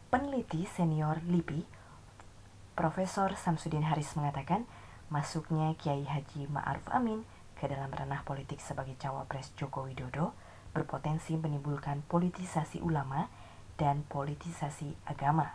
Peneliti senior LIPI, Profesor Samsudin Haris mengatakan, masuknya Kiai Haji Ma'ruf Amin ke dalam ranah politik sebagai cawapres Joko Widodo berpotensi menimbulkan politisasi ulama dan politisasi agama.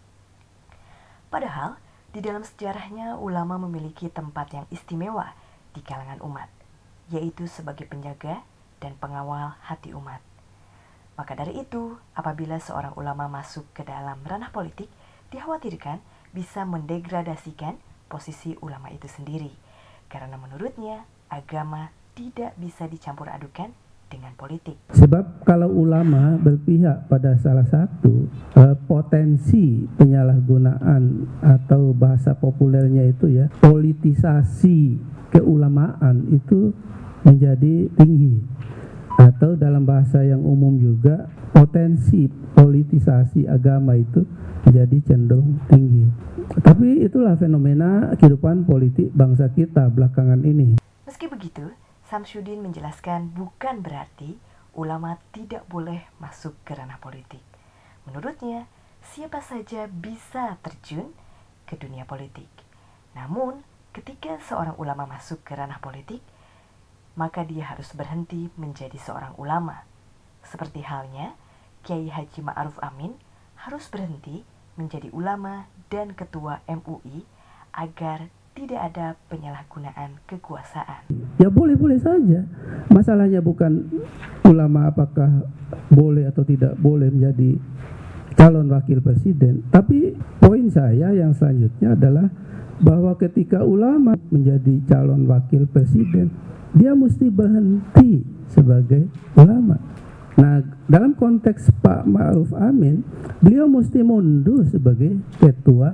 Padahal, di dalam sejarahnya ulama memiliki tempat yang istimewa di kalangan umat, yaitu sebagai penjaga dan pengawal hati umat. Maka dari itu, apabila seorang ulama masuk ke dalam ranah politik, dikhawatirkan bisa mendegradasikan posisi ulama itu sendiri, karena menurutnya agama tidak bisa dicampur adukan dengan politik. Sebab kalau ulama berpihak pada salah satu, potensi penyalahgunaan atau bahasa populernya itu ya, politisasi keulamaan itu menjadi tinggi. Atau dalam bahasa yang umum juga, potensi politisasi agama itu menjadi cenderung tinggi. Tapi itulah fenomena kehidupan politik bangsa kita belakangan ini. Meski begitu, Samsudin menjelaskan bukan berarti ulama tidak boleh masuk ke ranah politik. Menurutnya, siapa saja bisa terjun ke dunia politik. Namun, ketika seorang ulama masuk ke ranah politik, maka dia harus berhenti menjadi seorang ulama. Seperti halnya, Kiai Haji Ma'ruf Amin harus berhenti menjadi ulama dan ketua MUI agar tidak ada penyalahgunaan kekuasaan. Ya boleh-boleh saja. Masalahnya bukan ulama apakah boleh atau tidak boleh menjadi calon wakil presiden. Tapi poin saya yang selanjutnya adalah bahwa ketika ulama menjadi calon wakil presiden, dia mesti berhenti sebagai ulama. Nah, dalam konteks Pak Ma'ruf Amin, beliau mesti mundur sebagai ketua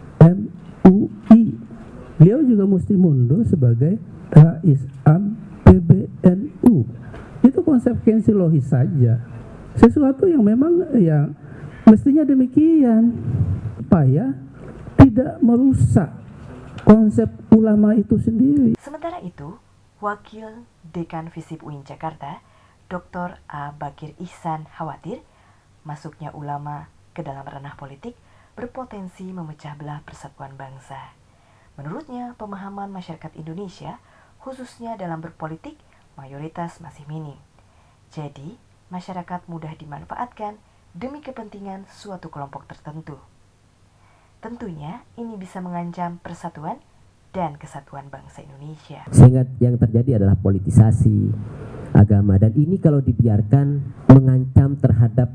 MUI. Beliau juga mesti mundur sebagai Rais Am PBNU. Itu konsekuensi logis saja. Sesuatu yang memang ya mestinya demikian, supaya tidak merusak konsep ulama itu sendiri. Sementara itu, Wakil Dekan Visip UIN Jakarta, Dr. A. Bakir Ihsan khawatir masuknya ulama ke dalam ranah politik berpotensi memecah belah persatuan bangsa. Menurutnya, pemahaman masyarakat Indonesia, khususnya dalam berpolitik, mayoritas masih minim. Jadi, masyarakat mudah dimanfaatkan demi kepentingan suatu kelompok tertentu. Tentunya, ini bisa mengancam persatuan dan kesatuan bangsa Indonesia. Sehingga yang terjadi adalah politisasi agama, dan ini kalau dibiarkan mengancam terhadap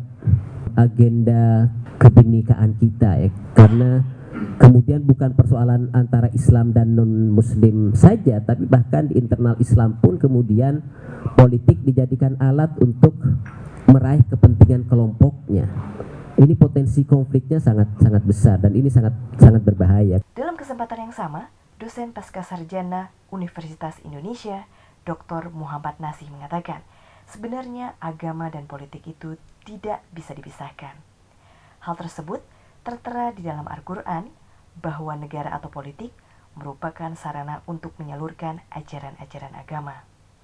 agenda kebinekaan kita ya, karena kemudian bukan persoalan antara Islam dan non-Muslim saja, tapi bahkan di internal Islam pun kemudian politik dijadikan alat untuk meraih kepentingan kelompoknya. Ini potensi konfliknya sangat besar dan ini sangat berbahaya. Dalam kesempatan yang sama, dosen Pascasarjana Universitas Indonesia, Dr. Muhammad Nasih mengatakan, sebenarnya agama dan politik itu tidak bisa dipisahkan. Hal tersebut tertera di dalam Al-Quran bahwa negara atau politik merupakan sarana untuk menyalurkan ajaran-ajaran agama.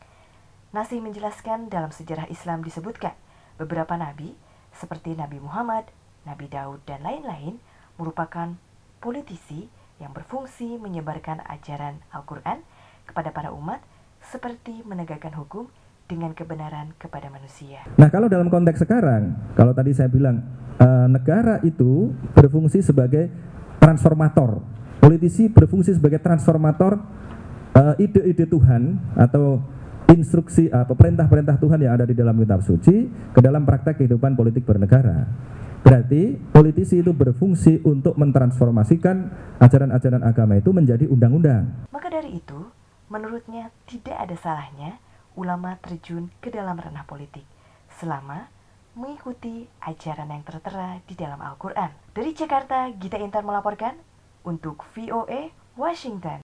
Nasih menjelaskan dalam sejarah Islam disebutkan beberapa nabi seperti Nabi Muhammad, Nabi Daud, dan lain-lain merupakan politisi yang berfungsi menyebarkan ajaran Al-Quran kepada para umat seperti menegakkan hukum dengan kebenaran kepada manusia. Nah, kalau dalam konteks sekarang, kalau tadi saya bilang negara itu berfungsi sebagai transformator, politisi berfungsi sebagai transformator ide-ide Tuhan atau instruksi atau perintah-perintah Tuhan yang ada di dalam kitab suci ke dalam praktek kehidupan politik bernegara. Berarti politisi itu berfungsi untuk mentransformasikan ajaran-ajaran agama itu menjadi undang-undang. Maka dari itu, menurutnya tidak ada salahnya ulama terjun ke dalam ranah politik selama mengikuti ajaran yang tertera di dalam Al-Quran. Dari Jakarta, Gita Intan melaporkan untuk VOA Washington.